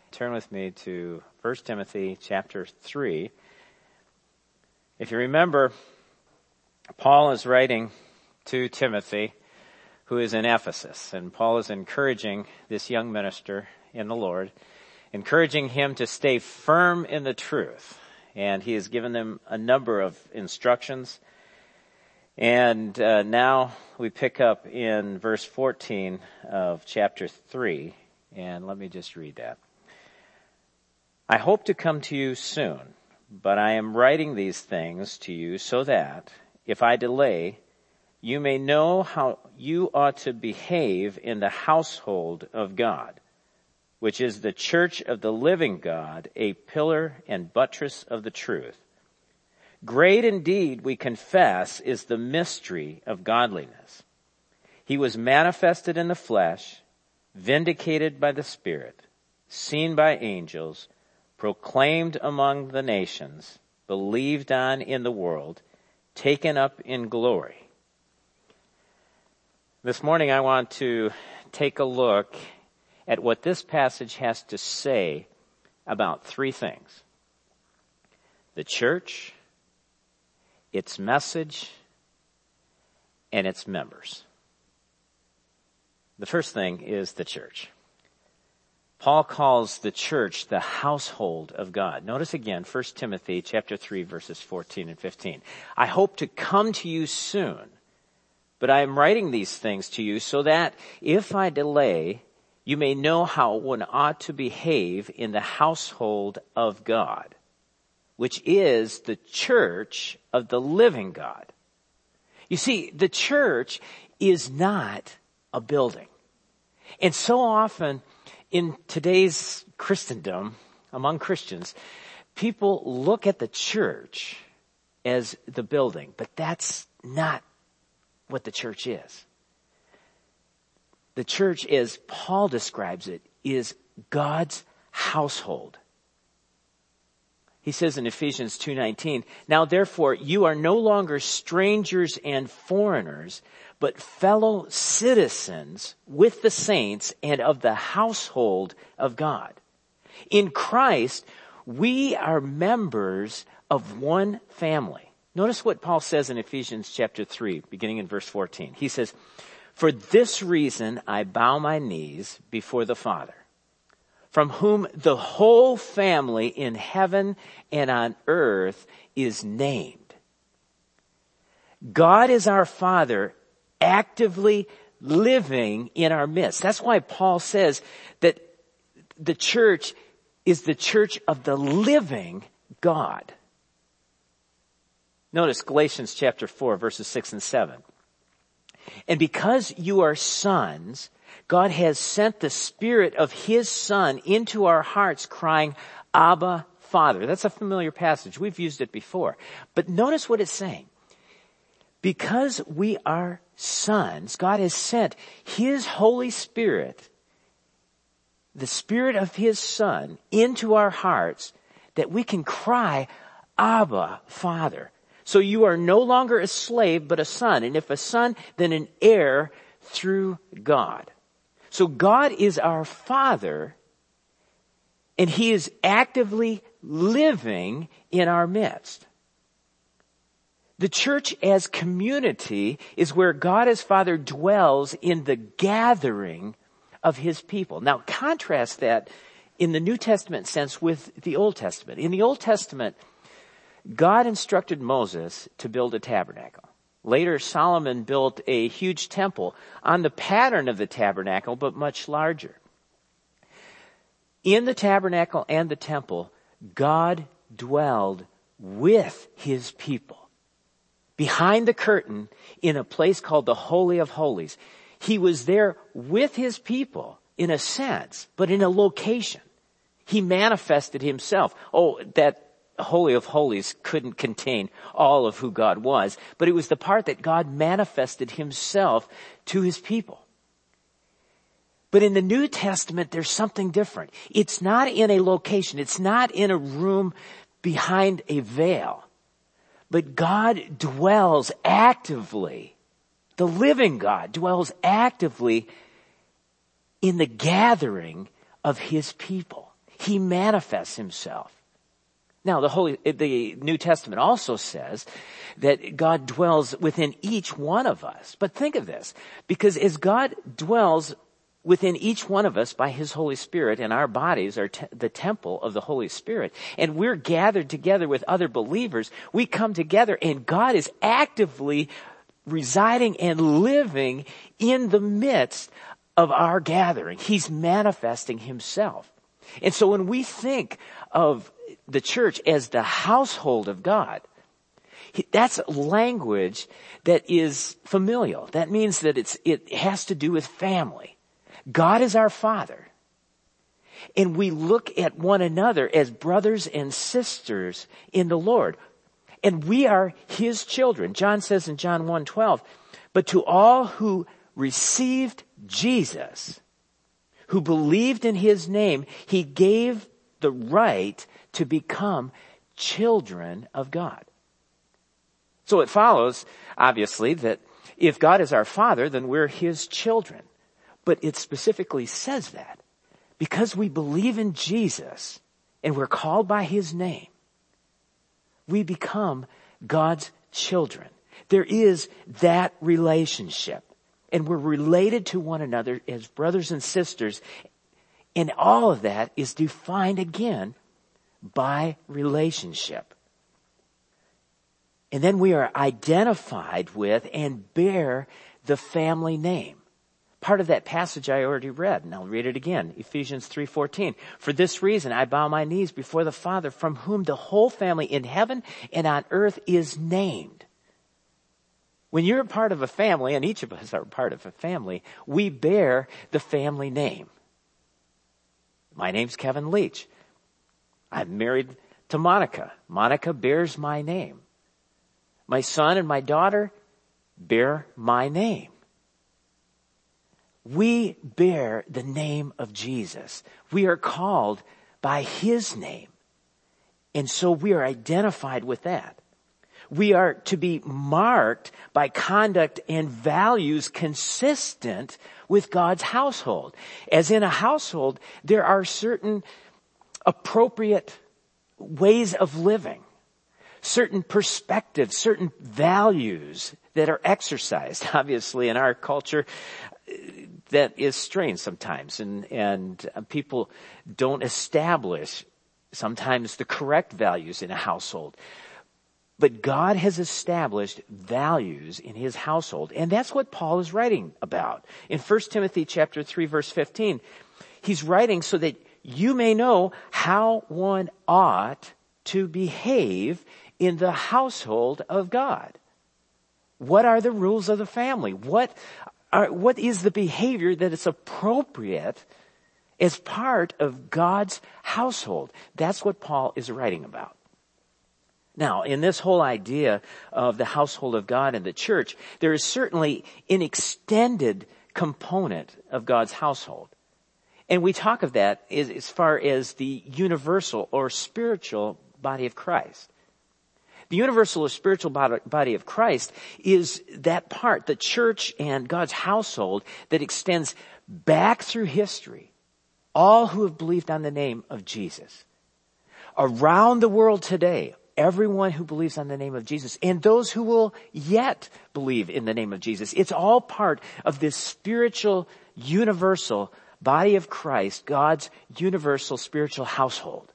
turn with me to 1 Timothy chapter 3. If you remember, Paul is writing to Timothy, who is in Ephesus, and Paul is encouraging this young minister in the Lord, encouraging him to stay firm in the truth. And he has given them a number of instructions. And now we pick up in verse 14 of chapter 3, and let me just read that. I hope to come to you soon, but I am writing these things to you so that, if I delay, you may know how you ought to behave in the household of God, which is the church of the living God, a pillar and buttress of the truth. Great indeed, we confess, is the mystery of godliness. He was manifested in the flesh, vindicated by the Spirit, seen by angels, proclaimed among the nations, believed on in the world, taken up in glory. This morning I want to take a look at what this passage has to say about three things: the church, its message, and its members. The first thing is the church. Paul calls the church the household of God. Notice again, 1 Timothy chapter 3, verses 14 and 15. I hope to come to you soon, but I am writing these things to you so that if I delay, you may know how one ought to behave in the household of God, which is the church of the living God. You see, the church is not a building. And so often in today's Christendom, among Christians, people look at the church as the building, but that's not what the church is. The church, as Paul describes it, is God's household. He says in Ephesians 2:19, now therefore you are no longer strangers and foreigners, but fellow citizens with the saints and of the household of God. In Christ, we are members of one family. Notice what Paul says in Ephesians chapter 3, beginning in verse 14. He says, for this reason I bow my knees before the Father, from whom the whole family in heaven and on earth is named. God is our Father, actively living in our midst. That's why Paul says that the church is the church of the living God. Notice Galatians chapter 4, verses 6 and 7. And because you are sons, God has sent the Spirit of His Son into our hearts, crying, Abba, Father. That's a familiar passage. We've used it before. But notice what it's saying. Because we are sons, God has sent His Holy Spirit, the Spirit of His Son, into our hearts that we can cry, Abba, Father. So you are no longer a slave, but a son. And if a son, then an heir through God. So God is our Father, and He is actively living in our midst. The church as community is where God as Father dwells in the gathering of His people. Now contrast that in the New Testament sense with the Old Testament. In the Old Testament, God instructed Moses to build a tabernacle. Later, Solomon built a huge temple on the pattern of the tabernacle, but much larger. In the tabernacle and the temple, God dwelled with His people. Behind the curtain, in a place called the Holy of Holies. He was there with His people, in a sense, but in a location. He manifested Himself. Oh, that Holy of Holies couldn't contain all of who God was, but it was the part that God manifested Himself to His people. But in the New Testament, there's something different. It's not in a location. It's not in a room behind a veil. But God dwells actively. The living God dwells actively in the gathering of His people. He manifests himself. Now, the New Testament also says that God dwells within each one of us. But think of this, because as God dwells within each one of us by his Holy Spirit, and our bodies are the temple of the Holy Spirit, and we're gathered together with other believers, we come together and God is actively residing and living in the midst of our gathering. He's manifesting himself. And so when we think of the church as the household of God, that's language that is familial. That means that it has to do with family. God is our Father. And we look at one another as brothers and sisters in the Lord. And we are his children. John says in John 1:12, but to all who received Jesus, who believed in his name, he gave the right to become children of God. So it follows, obviously, that if God is our Father, then we're his children. But it specifically says that because we believe in Jesus and we're called by his name, we become God's children. There is that relationship, and we're related to one another as brothers and sisters, and all of that is defined again by relationship. And then we are identified with and bear the family name. Part of that passage I already read, and I'll read it again. Ephesians 3:14. For this reason I bow my knees before the Father, from whom the whole family in heaven and on earth is named. When you're a part of a family, and each of us are part of a family, we bear the family name. My name's Kevin Leach. I'm married to Monica. Monica bears my name. My son and my daughter bear my name. We bear the name of Jesus. We are called by his name. And so we are identified with that. We are to be marked by conduct and values consistent with God's household. As in a household, there are certain appropriate ways of living, certain perspectives, certain values that are exercised. Obviously, in our culture, that is strange sometimes, and people don't establish sometimes the correct values in a household. But God has established values in his household, and that's what Paul is writing about. In 1 Timothy chapter 3, verse 15, he's writing so that you may know how one ought to behave in the household of God. What are the rules of the family? What is the behavior that is appropriate as part of God's household? That's what Paul is writing about. Now, in this whole idea of the household of God and the church, there is certainly an extended component of God's household. And we talk of that as far as the universal or spiritual body of Christ. The universal or spiritual body of Christ is that part, the church and God's household, that extends back through history. All who have believed on the name of Jesus. Around the world today, everyone who believes on the name of Jesus, and those who will yet believe in the name of Jesus. It's all part of this spiritual, universal body of Christ, God's universal spiritual household.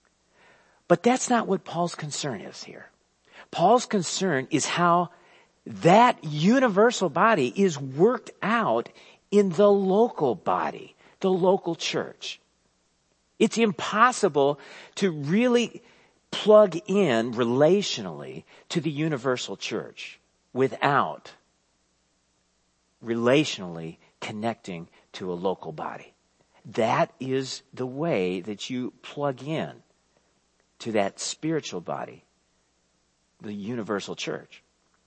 But that's not what Paul's concern is here. Paul's concern is how that universal body is worked out in the local body, the local church. It's impossible to really plug in relationally to the universal church without relationally connecting to a local body. That is the way that you plug in to that spiritual body, the universal church.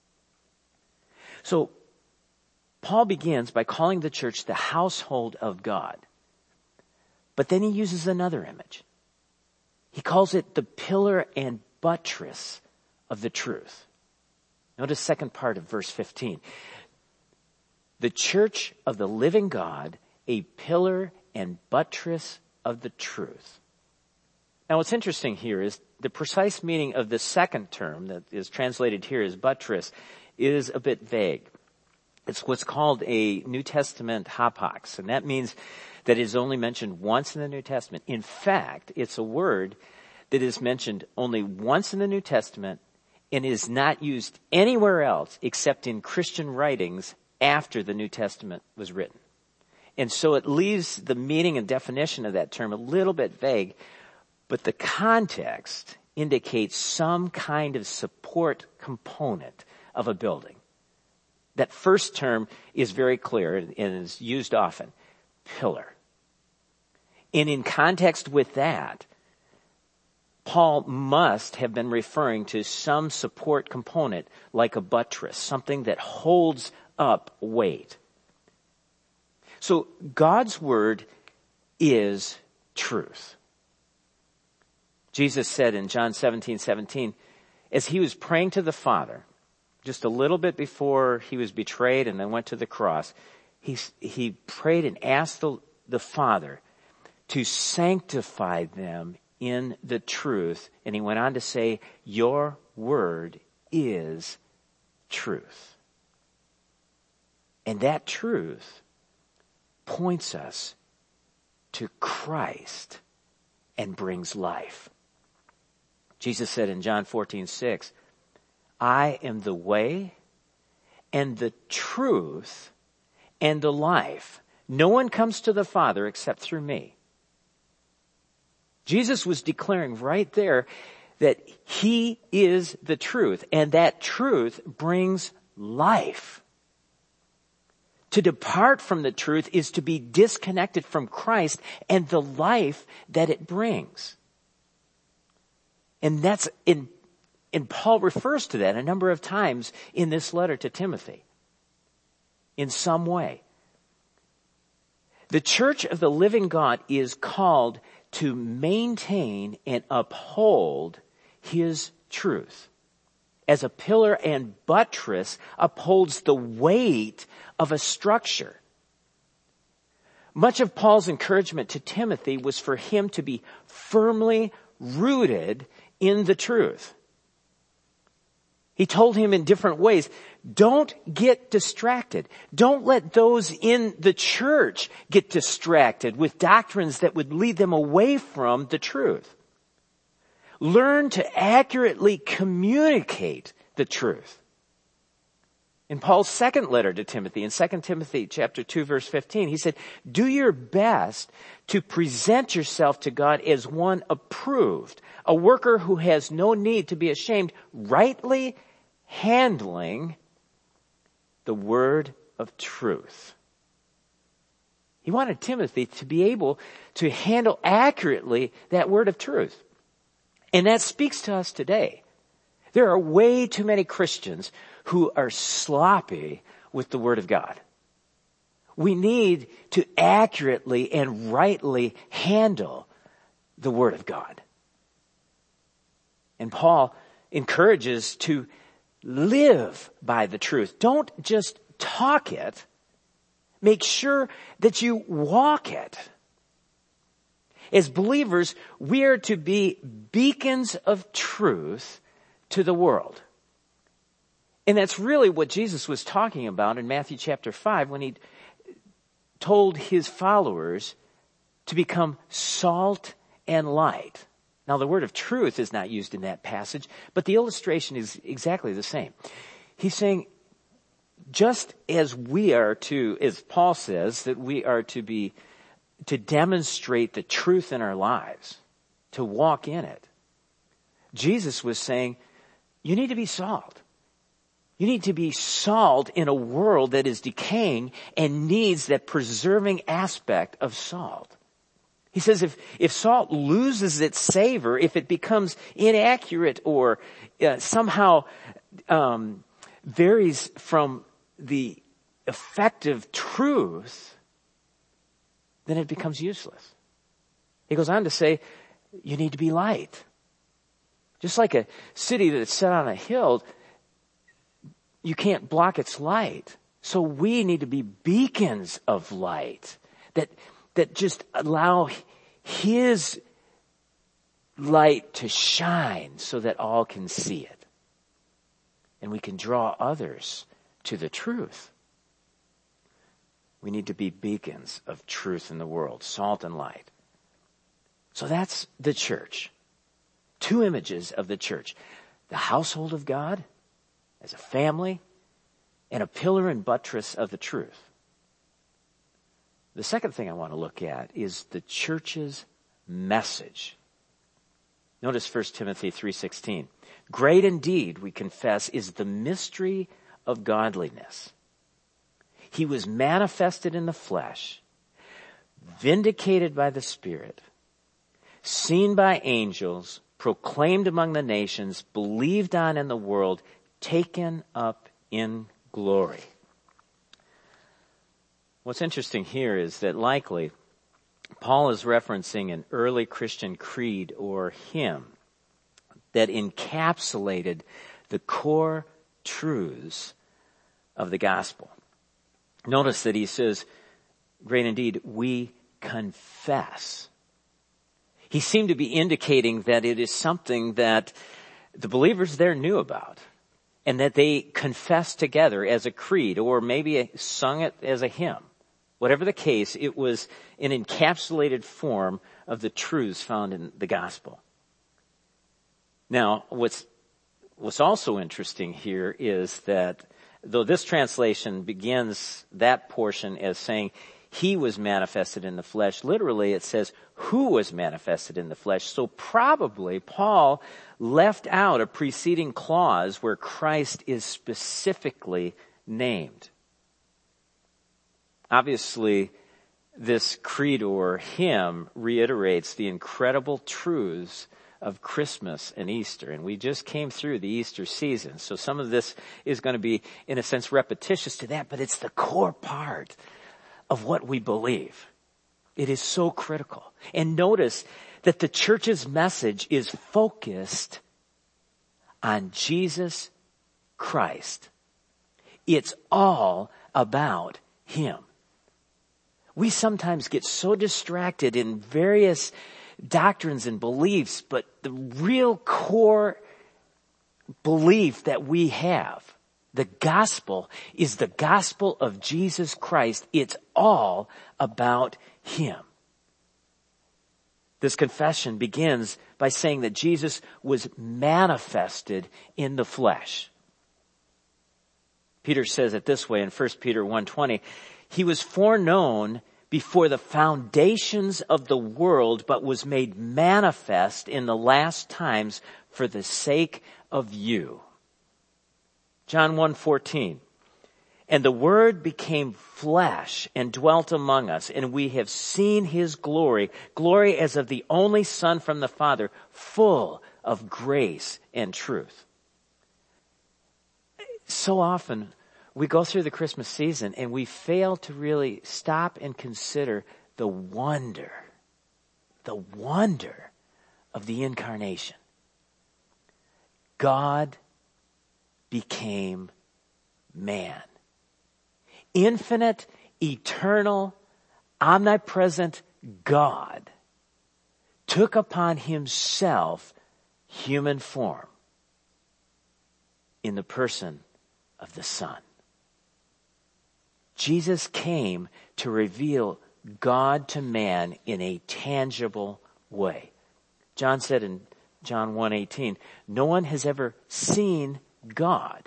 So Paul begins by calling the church the household of God. But then he uses another image. He calls it the pillar and buttress of the truth. Notice the second part of verse 15. The church of the living God, a pillar and buttress of the truth. Now what's interesting here is the precise meaning of the second term that is translated here as buttress is a bit vague. It's what's called a New Testament hapax, and that means that it is only mentioned once in the New Testament. In fact, it's a word that is mentioned only once in the New Testament and is not used anywhere else except in Christian writings after the New Testament was written. And so it leaves the meaning and definition of that term a little bit vague, but the context indicates some kind of support component of a building. That first term is very clear and is used often. Pillar. And in context with that, Paul must have been referring to some support component like a buttress, something that holds up weight. So God's word is truth. Jesus said in John 17:17, as he was praying to the Father, just a little bit before he was betrayed and then went to the cross, he prayed and asked the Father to sanctify them in the truth. And he went on to say, your word is truth. And that truth points us to Christ and brings life. Jesus said in John 14:6, I am the way and the truth and the life. No one comes to the Father except through me. Jesus was declaring right there that he is the truth, and that truth brings life. To depart from the truth is to be disconnected from Christ and the life that it brings. And that's and Paul refers to that a number of times in this letter to Timothy in some way. The church of the living God is called to maintain and uphold his truth as a pillar and buttress upholds the weight of a structure. Much of Paul's encouragement to Timothy was for him to be firmly rooted in the truth. He told him in different ways, don't get distracted. Don't let those in the church get distracted with doctrines that would lead them away from the truth. Learn to accurately communicate the truth. In Paul's second letter to Timothy, in 2 Timothy chapter 2, verse 15, he said, do your best to present yourself to God as one approved, a worker who has no need to be ashamed, rightly handling the word of truth. He wanted Timothy to be able to handle accurately that word of truth. And that speaks to us today. There are way too many Christians who are sloppy with the Word of God. We need to accurately and rightly handle the Word of God. And Paul encourages to live by the truth. Don't just talk it. Make sure that you walk it. As believers, we are to be beacons of truth to the world. And that's really what Jesus was talking about in Matthew chapter 5 when he told his followers to become salt and light. Now, the word of truth is not used in that passage, but the illustration is exactly the same. He's saying, just as we are to, as Paul says, that we are to demonstrate the truth in our lives, to walk in it. Jesus was saying, you need to be salt. You need to be salt in a world that is decaying and needs that preserving aspect of salt. He says if salt loses its savor, if it becomes inaccurate or somehow varies from the effective truth, then it becomes useless. He goes on to say, you need to be light. Just like a city that's set on a hill, you can't block its light. So we need to be beacons of light that just allow his light to shine so that all can see it. And we can draw others to the truth. We need to be beacons of truth in the world, salt and light. So that's the church. Two images of the church. The household of God as a family and a pillar and buttress of the truth. The second thing I want to look at is the church's message. Notice 1 Timothy 3:16. Great indeed, we confess, is the mystery of godliness. He was manifested in the flesh, vindicated by the Spirit, seen by angels, proclaimed among the nations, believed on in the world, taken up in glory. What's interesting here is that likely Paul is referencing an early Christian creed or hymn that encapsulated the core truths of the gospel. Notice that he says, great indeed, we confess. He seemed to be indicating that it is something that the believers there knew about and that they confessed together as a creed or maybe sung it as a hymn. Whatever the case, it was an encapsulated form of the truths found in the gospel. Now, what's also interesting here is that though this translation begins that portion as saying, he was manifested in the flesh, literally it says, who was manifested in the flesh. So probably Paul left out a preceding clause where Christ is specifically named. Obviously, this creed or hymn reiterates the incredible truths of Christmas and Easter. And we just came through the Easter season. So some of this is going to be, in a sense, repetitious to that, but it's the core part of what we believe. It is so critical. And notice that the church's message is focused on Jesus Christ. It's all about Him. We sometimes get so distracted in various doctrines and beliefs, but the real core belief that we have, the gospel, is the gospel of Jesus Christ. It's all about Him. This confession begins by saying that Jesus was manifested in the flesh. Peter says it this way in 1 Peter 1:20, he was foreknown before the foundations of the world, but was made manifest in the last times for the sake of you. John 1:14, and the Word became flesh and dwelt among us, and we have seen His glory, glory as of the only Son from the Father, full of grace and truth. So often we go through the Christmas season and we fail to really stop and consider the wonder of the incarnation. God became man. Infinite, eternal, omnipresent God took upon Himself human form in the person of the Son. Jesus came to reveal God to man in a tangible way. John said in John 1:18, no one has ever seen God.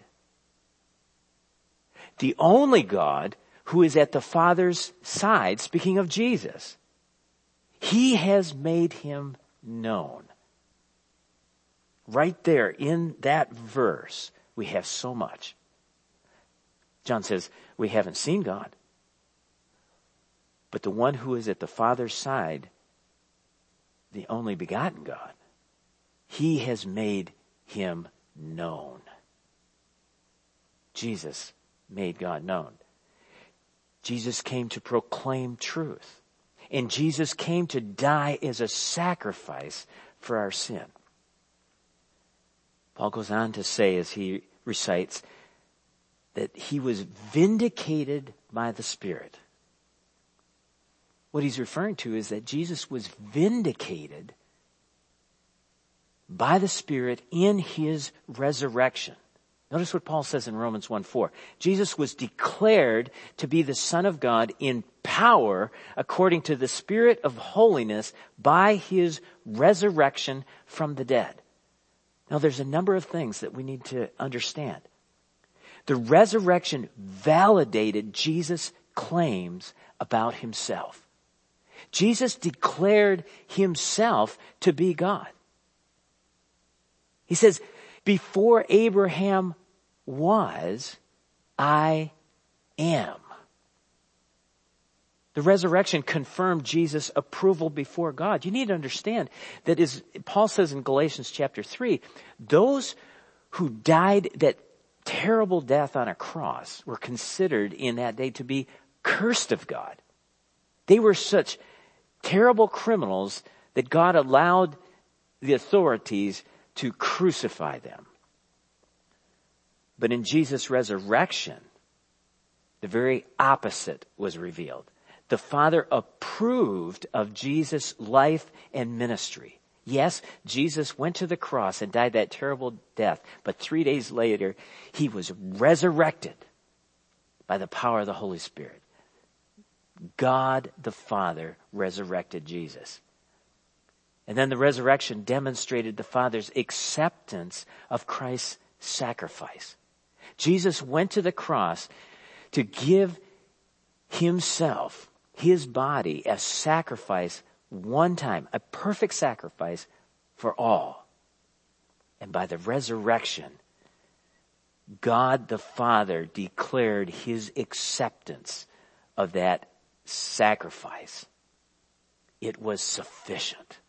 The only God who is at the Father's side, speaking of Jesus, He has made Him known. Right there in that verse, we have so much. John says, we haven't seen God. But the one who is at the Father's side, the only begotten God, He has made Him known. Jesus made God known. Jesus came to proclaim truth. And Jesus came to die as a sacrifice for our sin. Paul goes on to say as he recites that He was vindicated by the Spirit. What he's referring to is that Jesus was vindicated by the Spirit in his resurrection. Notice what Paul says in Romans 1:4. Jesus was declared to be the Son of God in power according to the Spirit of holiness by his resurrection from the dead. Now there's a number of things that we need to understand. The resurrection validated Jesus' claims about himself. Jesus declared himself to be God. He says, before Abraham was, I am. The resurrection confirmed Jesus' approval before God. You need to understand that, as Paul says in Galatians chapter 3, those who died that terrible death on a cross were considered in that day to be cursed of God. They were such terrible criminals that God allowed the authorities to crucify them. But in Jesus' resurrection, the very opposite was revealed. The Father approved of Jesus' life and ministry. Yes, Jesus went to the cross and died that terrible death, but 3 days later, he was resurrected by the power of the Holy Spirit. God the Father resurrected Jesus. And then the resurrection demonstrated the Father's acceptance of Christ's sacrifice. Jesus went to the cross to give himself, his body, as sacrifice one time, a perfect sacrifice for all. And by the resurrection, God the Father declared his acceptance of that sacrifice. It was sufficient.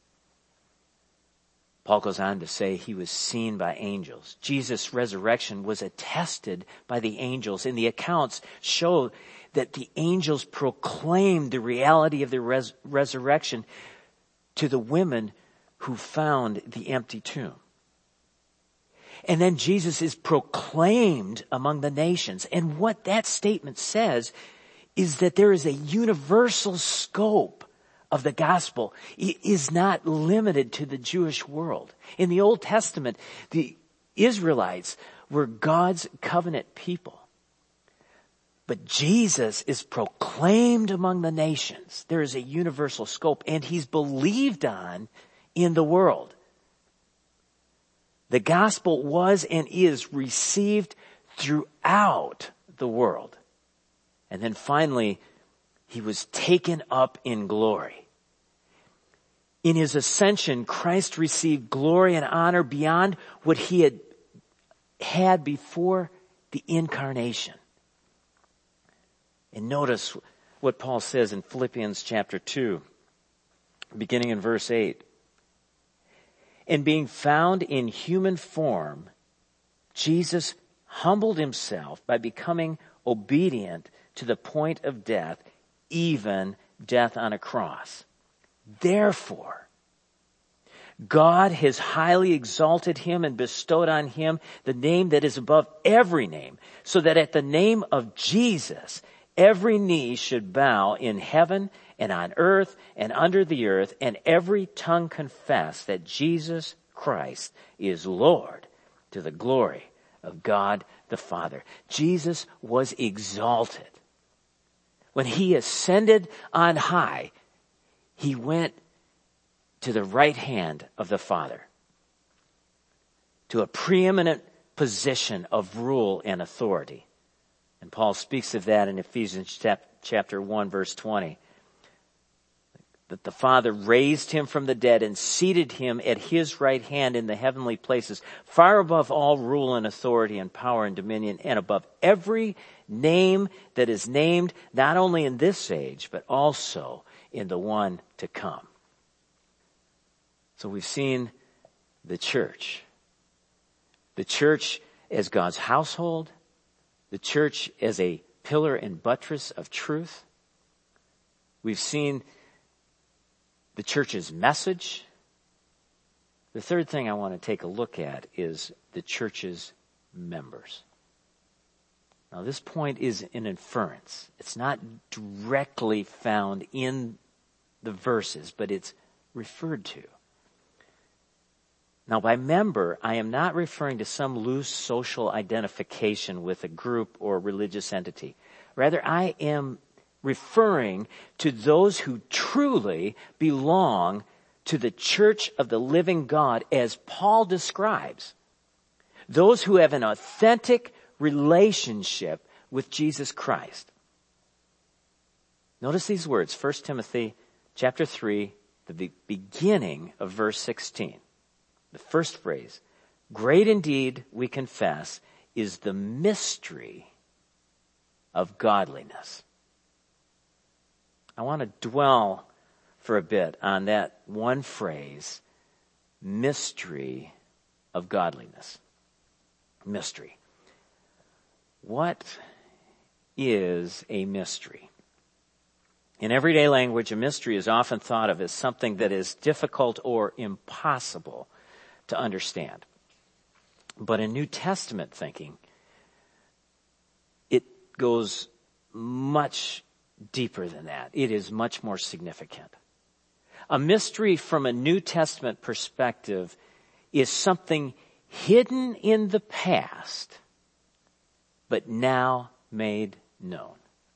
Paul goes on to say he was seen by angels. Jesus' resurrection was attested by the angels, and the accounts show that the angels proclaimed the reality of the resurrection to the women who found the empty tomb. And then Jesus is proclaimed among the nations. And what that statement says is that there is a universal scope of the gospel. It is not limited to the Jewish world. In the Old Testament, the Israelites were God's covenant people. But Jesus is proclaimed among the nations. There is a universal scope, and he's believed on in the world. The gospel was and is received throughout the world. And then finally, he was taken up in glory. In his ascension, Christ received glory and honor beyond what he had before the incarnation. And notice what Paul says in Philippians chapter 2, beginning in verse 8. And being found in human form, Jesus humbled himself by becoming obedient to the point of death, even death on a cross. Therefore, God has highly exalted him and bestowed on him the name that is above every name, so that at the name of Jesus, every knee should bow in heaven and on earth and under the earth, and every tongue confess that Jesus Christ is Lord, to the glory of God the Father. Jesus was exalted. When he ascended on high, he went to the right hand of the Father, to a preeminent position of rule and authority. And Paul speaks of that in Ephesians chapter 1, verse 20. That the Father raised him from the dead and seated him at his right hand in the heavenly places, far above all rule and authority and power and dominion, and above every name that is named, not only in this age, but also in the one to come. So we've seen the church. The church as God's household. The church as a pillar and buttress of truth. We've seen the church's message. The third thing I want to take a look at is the church's members. Now this point is an inference. It's not directly found in the verses, but it's referred to. Now, by member, I am not referring to some loose social identification with a group or religious entity. Rather, I am referring to those who truly belong to the church of the living God, as Paul describes. Those who have an authentic relationship with Jesus Christ. Notice these words, 1 Timothy chapter 3, the beginning of verse 16. The first phrase, great indeed, we confess, is the mystery of godliness. I want to dwell for a bit on that one phrase, mystery of godliness. Mystery. What is a mystery? In everyday language, a mystery is often thought of as something that is difficult or impossible to understand. But in New Testament thinking, it goes much deeper than that. It is much more significant. A mystery from a New Testament perspective is something hidden in the past, but now made known.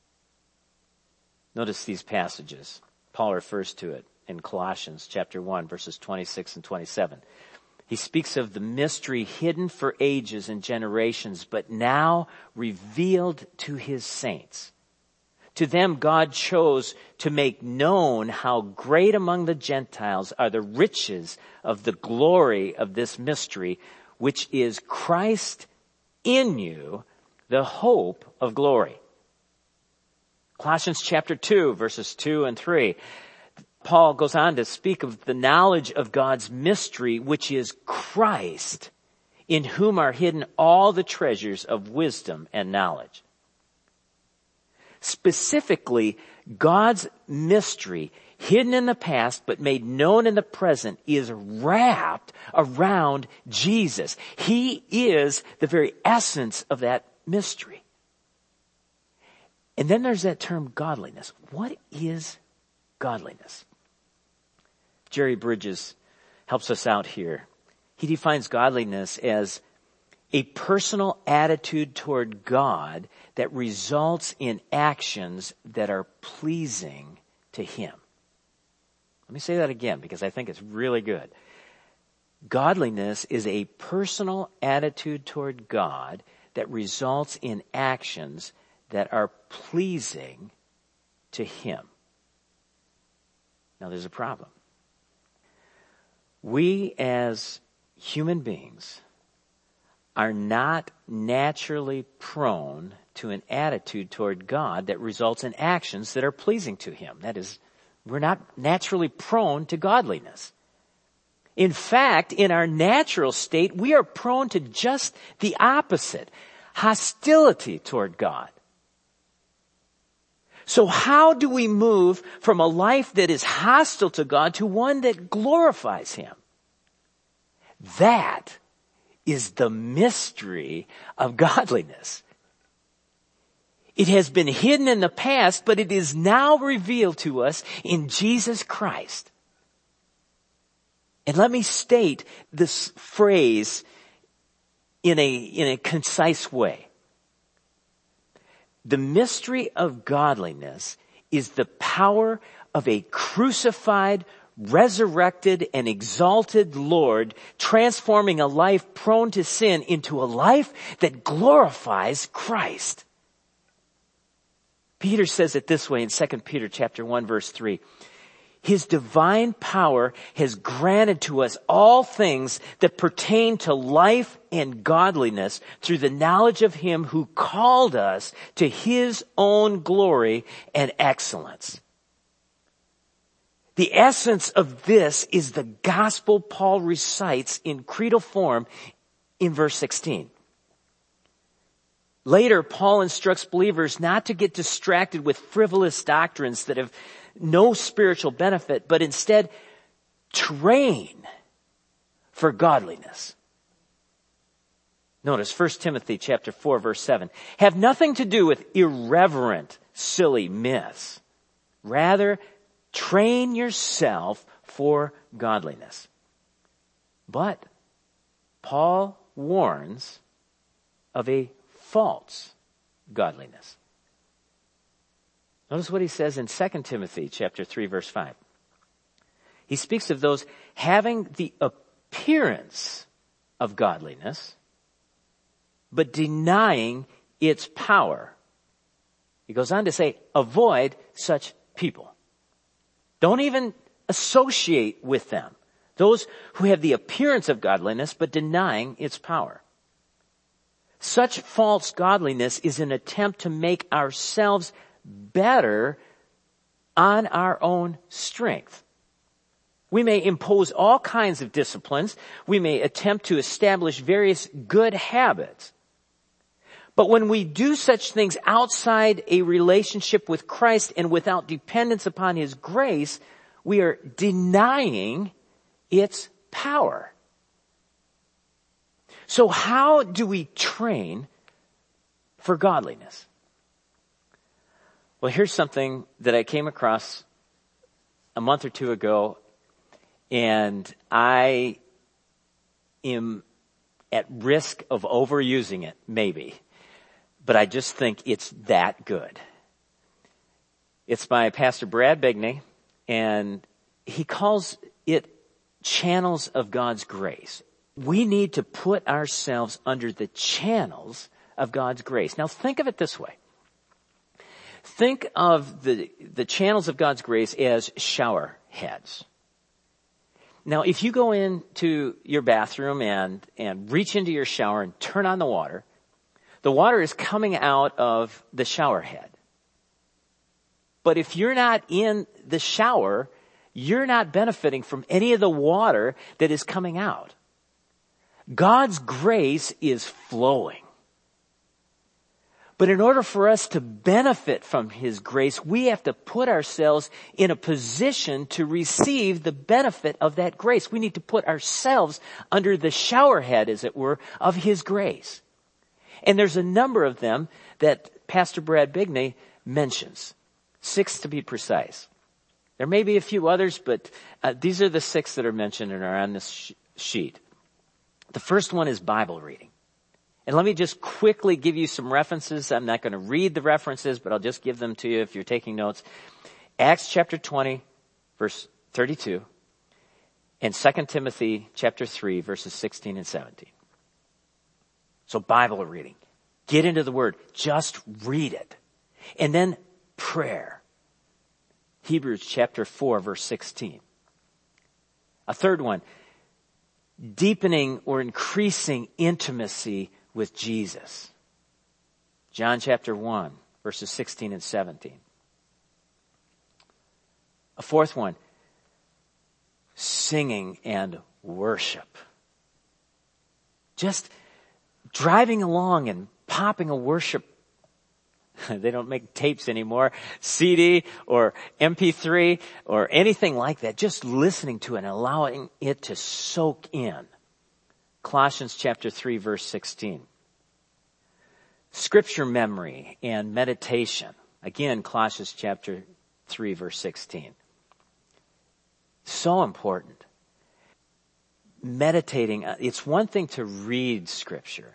Notice these passages. Paul refers to it in Colossians chapter 1, verses 26 and 27. He speaks of the mystery hidden for ages and generations, but now revealed to his saints. To them God chose to make known how great among the Gentiles are the riches of the glory of this mystery, which is Christ in you, the hope of glory. Colossians chapter 2, verses 2 and 3. Paul goes on to speak of the knowledge of God's mystery, which is Christ, in whom are hidden all the treasures of wisdom and knowledge. Specifically, God's mystery, hidden in the past but made known in the present, is wrapped around Jesus. He is the very essence of that mystery. And then there's that term godliness. What is godliness? Jerry Bridges helps us out here. He defines godliness as a personal attitude toward God that results in actions that are pleasing to Him. Let me say that again because I think it's really good. Godliness is a personal attitude toward God that results in actions that are pleasing to Him. Now there's a problem. We as human beings are not naturally prone to an attitude toward God that results in actions that are pleasing to Him. That is, we're not naturally prone to godliness. In fact, in our natural state, we are prone to just the opposite, hostility toward God. So how do we move from a life that is hostile to God to one that glorifies Him? That is the mystery of godliness. It has been hidden in the past, but it is now revealed to us in Jesus Christ. And let me state this phrase in a concise way. The mystery of godliness is the power of a crucified, resurrected, and exalted Lord transforming a life prone to sin into a life that glorifies Christ. Peter says it this way in 2 Peter chapter 1, verse 3. His divine power has granted to us all things that pertain to life and godliness through the knowledge of Him who called us to His own glory and excellence. The essence of this is the gospel Paul recites in creedal form in verse 16. Later, Paul instructs believers not to get distracted with frivolous doctrines that have no spiritual benefit, but instead train for godliness. Notice 1 Timothy chapter 4, verse 7. Have nothing to do with irreverent, silly myths. Rather, train yourself for godliness. But Paul warns of a false godliness. Notice what he says in 2 Timothy chapter 3, verse 5. He speaks of those having the appearance of godliness, but denying its power. He goes on to say, avoid such people. Don't even associate with them. Those who have the appearance of godliness, but denying its power. Such false godliness is an attempt to make ourselves better on our own strength. We may impose all kinds of disciplines. We may attempt to establish various good habits. But when we do such things outside a relationship with Christ and without dependence upon His grace, we are denying its power. So how do we train for godliness? Well, here's something that I came across a month or two ago, and I am at risk of overusing it, maybe. But I just think it's that good. It's by Pastor Brad Bigney, and he calls it channels of God's grace. We need to put ourselves under the channels of God's grace. Now think of it this way. Think of the channels of God's grace as shower heads. Now, if you go into your bathroom and reach into your shower and turn on the water is coming out of the shower head. But if you're not in the shower, you're not benefiting from any of the water that is coming out. God's grace is flowing. But in order for us to benefit from His grace, we have to put ourselves in a position to receive the benefit of that grace. We need to put ourselves under the shower head, as it were, of His grace. And there's a number of them that Pastor Brad Bigney mentions. 6 to be precise. There may be a few others, but these are the 6 that are mentioned and are on this sheet. The first one is Bible reading. And let me just quickly give you some references. I'm not going to read the references, but I'll just give them to you if you're taking notes. Acts chapter 20, verse 32, and 2 Timothy chapter 3, verses 16 and 17. So Bible reading. Get into the Word. Just read it. And then prayer. Hebrews chapter 4, verse 16. A third one. Deepening or increasing intimacy with Jesus. John chapter 1, verses 16 and 17. A fourth one. Singing and worship. Just driving along and popping a worship. They don't make tapes anymore. CD or MP3 or anything like that. Just listening to it and allowing it to soak in. Colossians chapter 3, verse 16. Scripture memory and meditation. Again, Colossians chapter 3, verse 16. So important. Meditating. It's one thing to read Scripture.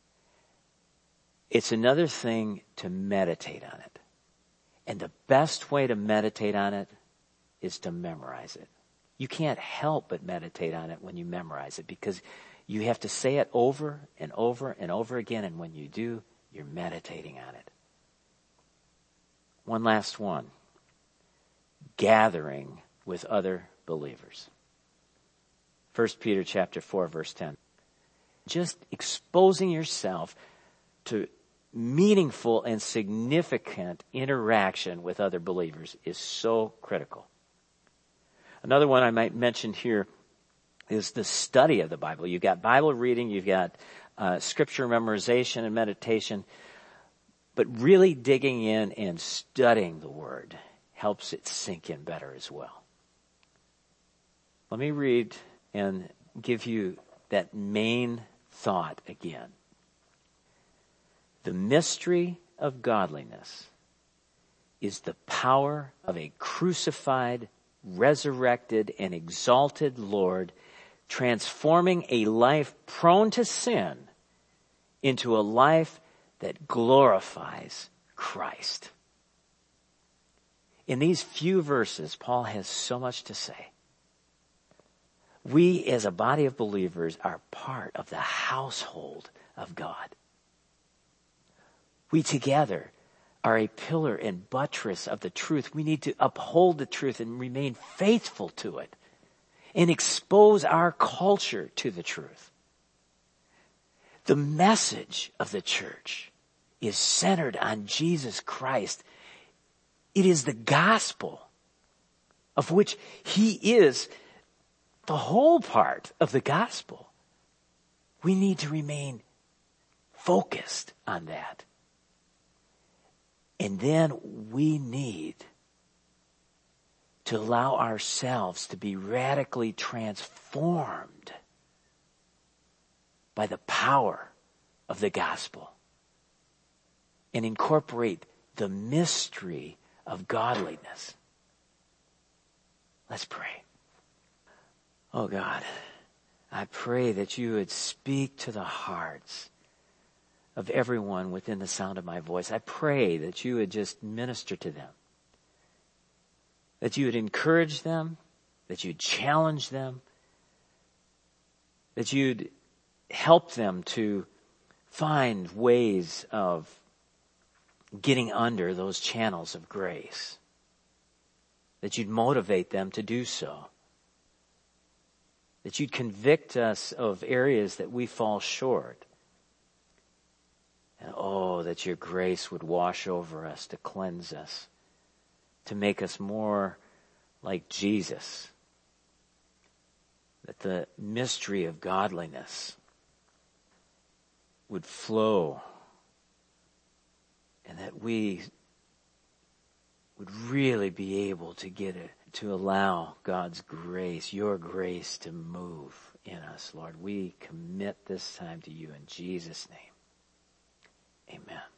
It's another thing to meditate on it. And the best way to meditate on it is to memorize it. You can't help but meditate on it when you memorize it, because you have to say it over and over and over again, and when you do, you're meditating on it. One last one. Gathering with other believers. 1 Peter chapter 4, verse 10. Just exposing yourself to meaningful and significant interaction with other believers is so critical. Another one I might mention here is the study of the Bible. You've got Bible reading, you've got scripture memorization and meditation, but really digging in and studying the Word helps it sink in better as well. Let me read and give you that main thought again. The mystery of godliness is the power of a crucified, resurrected, and exalted Lord transforming a life prone to sin into a life that glorifies Christ. In these few verses, Paul has so much to say. We as a body of believers are part of the household of God. We together are a pillar and buttress of the truth. We need to uphold the truth and remain faithful to it and expose our culture to the truth. The message of the church is centered on Jesus Christ. It is the gospel of which he is the whole part of the gospel. We need to remain focused on that. And then we need to allow ourselves to be radically transformed by the power of the gospel and incorporate the mystery of godliness. Let's pray. Oh God, I pray that you would speak to the hearts of everyone within the sound of my voice. I pray that you would just minister to them, that you would encourage them, that you'd challenge them, that you'd help them to find ways of getting under those channels of grace, that you'd motivate them to do so, that you'd convict us of areas that we fall short. And oh, that your grace would wash over us to cleanse us, to make us more like Jesus. That the mystery of godliness would flow, and that we would really be able to allow God's grace, your grace, to move in us, Lord. We commit this time to you in Jesus' name. Amen.